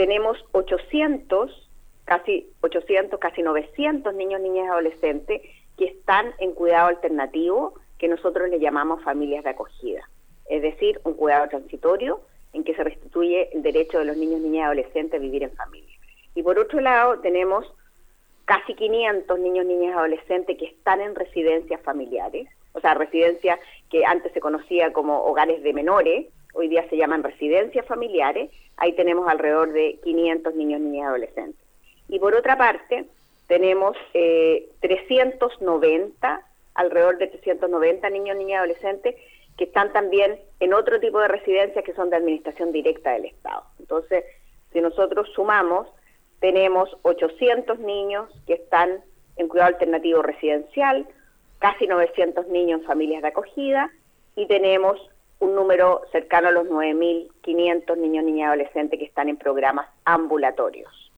tenemos 800, casi 900 niños, niñas y adolescentes que están en cuidado alternativo, que nosotros le llamamos familias de acogida. Es decir, un cuidado transitorio en que se restituye el derecho de los niños, niñas y adolescentes a vivir en familia. Y por otro lado, tenemos casi 500 niños, niñas y adolescentes que están en residencias familiares, o sea, residencias que antes se conocía como hogares de menores, hoy día se llaman residencias familiares. Ahí tenemos alrededor de 500 niños, niñas y adolescentes. Y por otra parte, tenemos alrededor de 390 niños, niñas y adolescentes que están también en otro tipo de residencias que son de administración directa del Estado. Entonces, si nosotros sumamos, tenemos 800 niños que están en cuidado alternativo residencial, casi 900 niños en familias de acogida, y tenemos un número cercano a los 9.500 niños, niñas y adolescentes que están en programas ambulatorios.